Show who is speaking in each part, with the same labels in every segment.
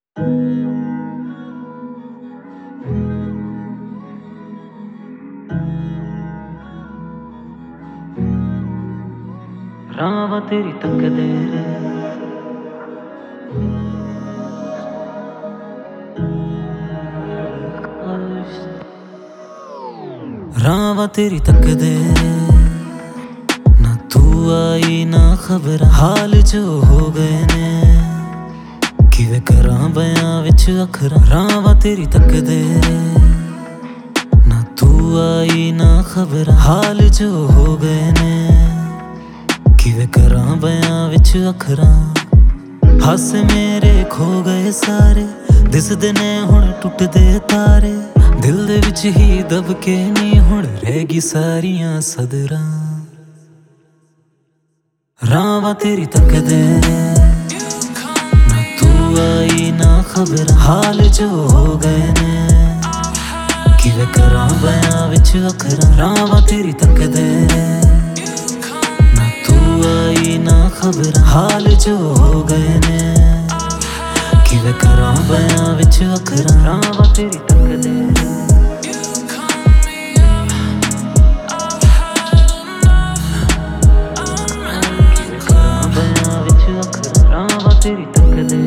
Speaker 1: रावा तेरी तकदे रे रावा तेरी तकदे ना तू आई ना खबर हाल जो हो गए ने किवें करां बयां विच अखरां रावा तेरी तकदे ना तू आई ना खबर हाल जो हो गए ने किवें करां बयां विच अखरां हासे मेरे खो गए सारे दिसदे ने हुण टुटदे तारे दिल दे विच ही दब के नी हुण रह गई सारियां सदरां रावां तेरी तकदे ना तू आई ना खबर हाल जो हो गए ने किवें करां बयां विच अखरां रावां तेरी तकदे आई ना खबर हाल जो हो गए ने किवें करां बयां विच अखरां रावां तेरी तकदे किवें करां बयां विच अखरां रावां तेरी तकदे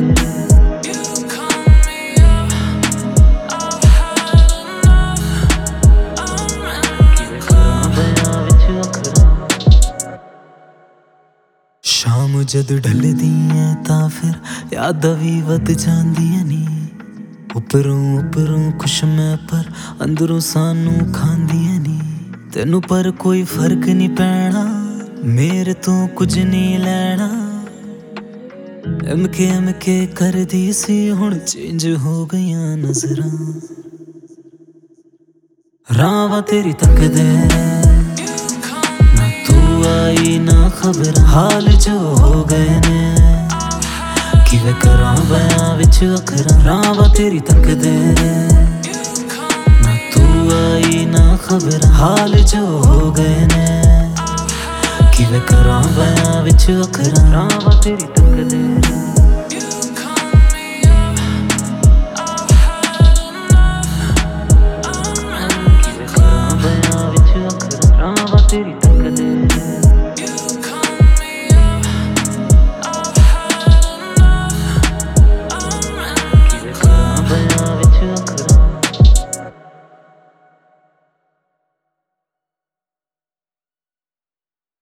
Speaker 1: शाम जद ढलदी है तां फिर यादां भी वध जांदियां नी उपरों उपरों खुश मैं पर अंदरों सानू खांदियां नी तैनू पर कोई फर्क नहीं पैना मेरे तो कुछ नहीं लैना एमके करदी सी हुण चेंज हो गईयां नजरां रावां तेरी तकदे आई ना खबर हाल जो हो गए ने किवें करां बयां विच अखरां रावां तेरी तकदे ना तू आई ना खबर हाल जो हो गए ने किवें करां बयां विच अखरां रावां तेरी तकदे